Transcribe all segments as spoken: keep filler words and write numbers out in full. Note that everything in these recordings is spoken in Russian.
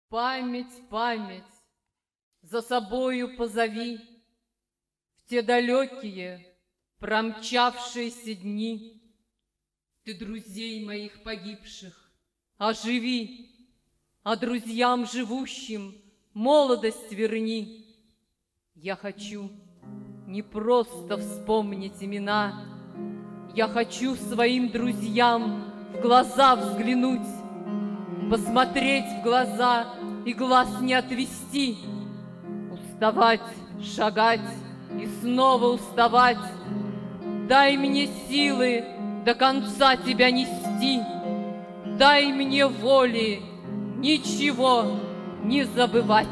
Память, память, за собою позови в те далекие, промчавшиеся дни. Ты друзей моих погибших оживи, а друзьям живущим молодость верни. Я хочу не просто вспомнить имена, я хочу своим друзьям в глаза взглянуть, посмотреть в глаза и глаз не отвести, уставать, шагать и снова уставать. Дай мне силы до конца тебя нести, дай мне воли ничего не забывать.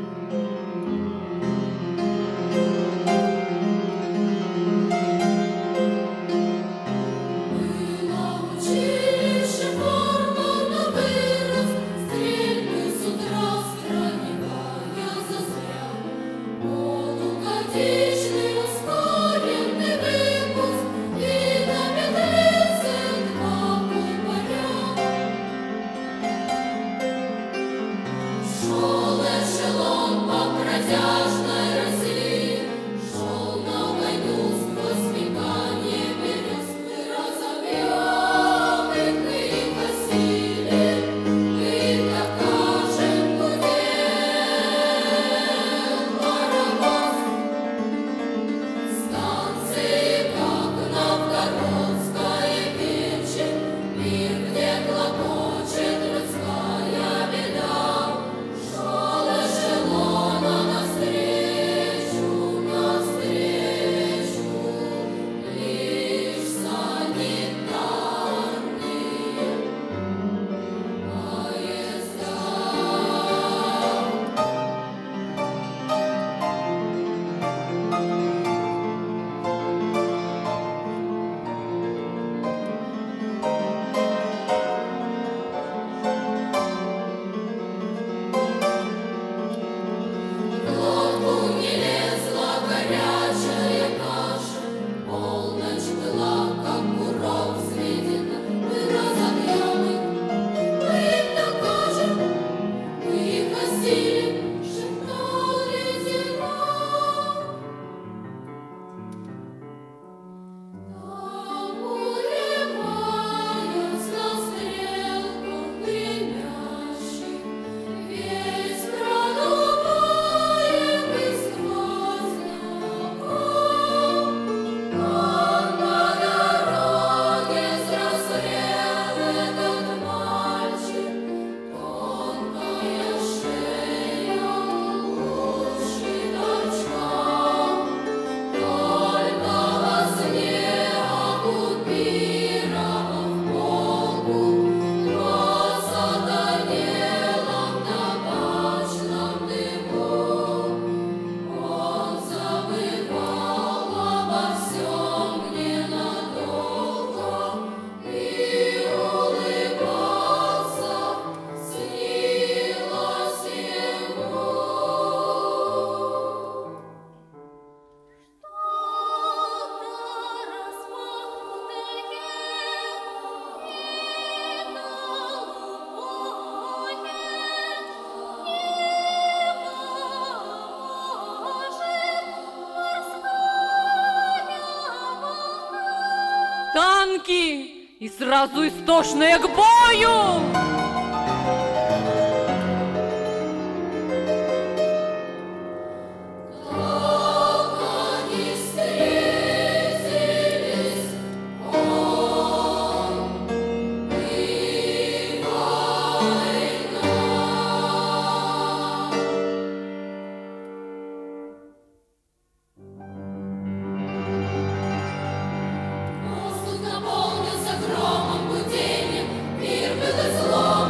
Танки и сразу истошные к бою! Наполнился громом, гудением, мир был излом.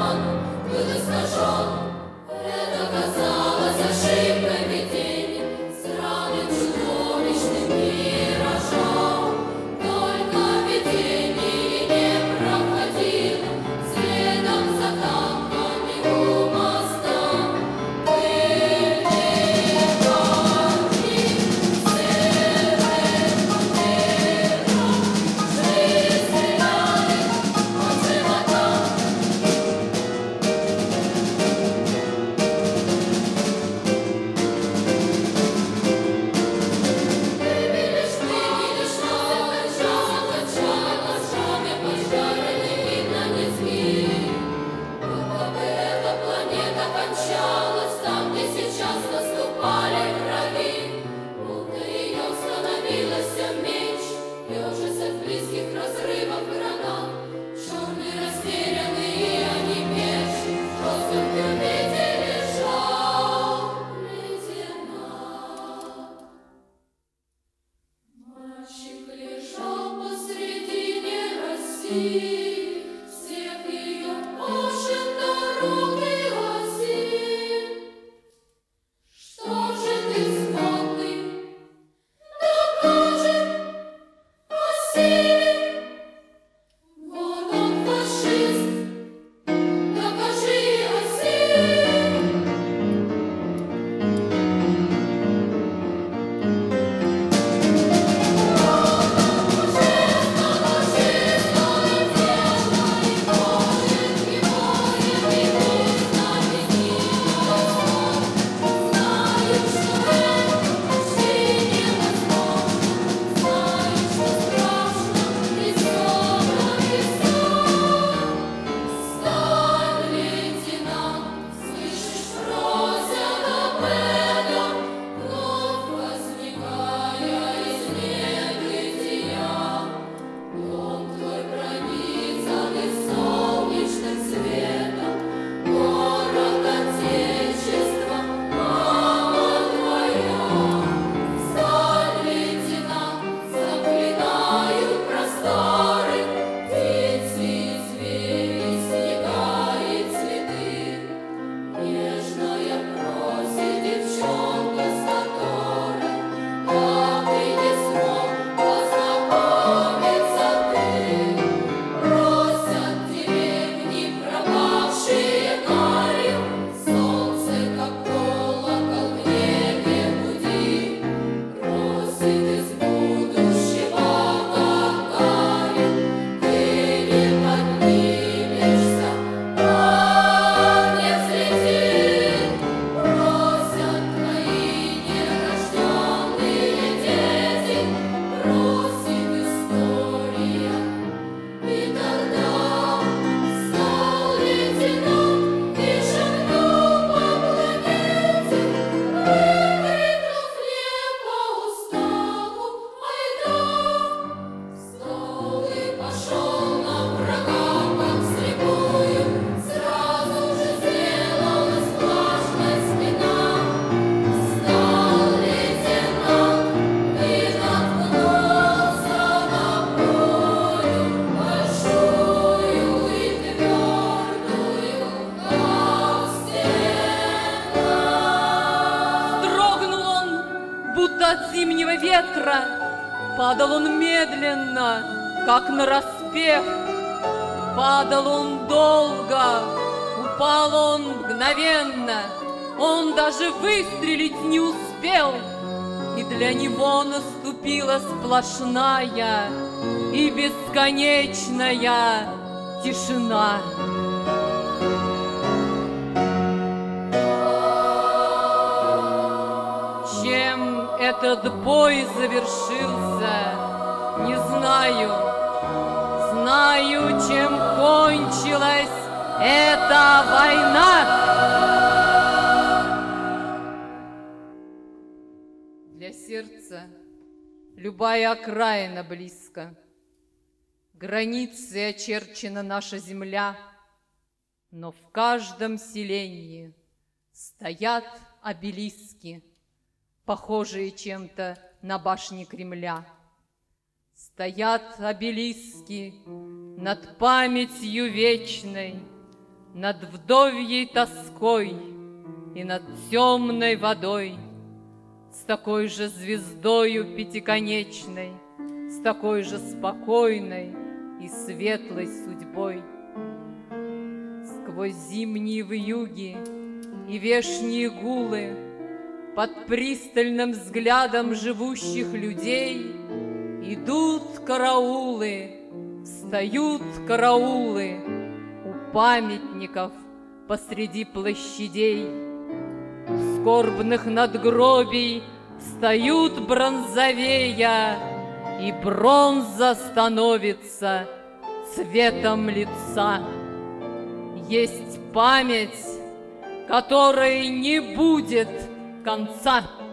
порыва ветра падал он медленно, как нараспев. Падал он долго, упал он мгновенно, он даже выстрелить не успел. И для него наступила сплошная и бесконечная тишина. Чем этот бой завершился, не знаю. Знаю, чем кончилась эта война. Для сердца любая окраина близко. Границей очерчена наша земля, но в каждом селении стоят обелиски, похожие чем-то на башни Кремля. Стоят обелиски над памятью вечной, над вдовьей тоской и над темной водой, с такой же звездою пятиконечной, с такой же спокойной и светлой судьбой. Сквозь зимние вьюги и вешние гулы, под пристальным взглядом живущих людей идут караулы, встают караулы у памятников посреди площадей. У скорбных надгробий встают бронзовея, и бронза становится цветом лица. Есть память, которой не будет конца.